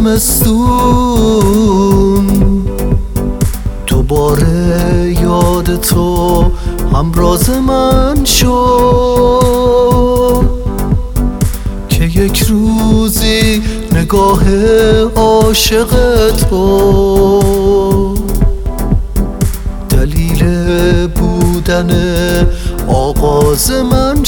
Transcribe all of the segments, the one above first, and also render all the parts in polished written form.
زمستون دوباره یاد تو همراز من شد که یک روزی نگاه عاشق تو دلیل بودن آغاز من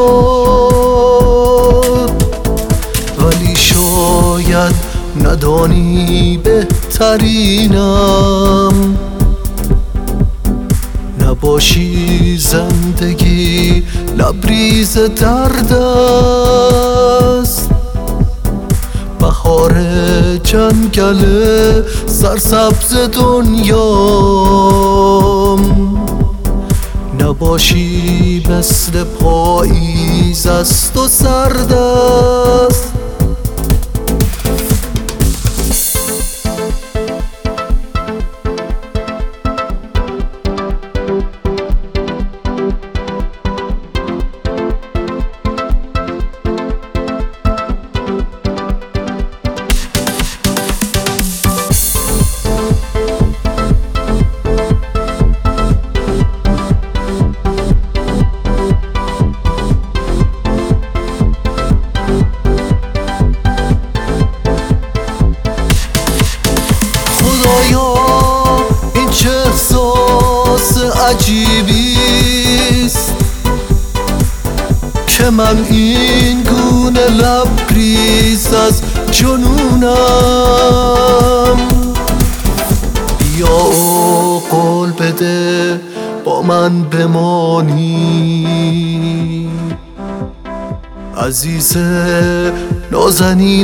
شد. ولی شاید ندانی بهترینم، نباشی زندگی لبریز درد است. بهار جنگل سرسبز دنیام، نباشی مثل پاییز است و سرد است. خدایا این چه احساس عجیبیست که من این گونه لبریز از جنونم. بیا و قول بده با من بمانی، عزیز نازنین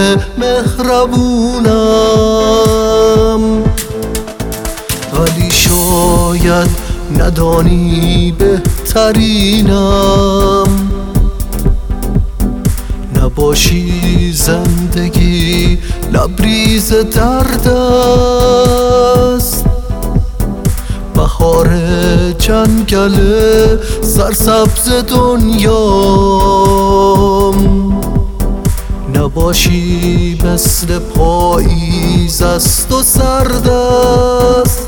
مهربونم. ولی شاید ندانی بهترینم، نباشی زندگی لبریز درد است. بهار جنگل سرسبز دنیام، نباشی مثل پاییز است و سرد است.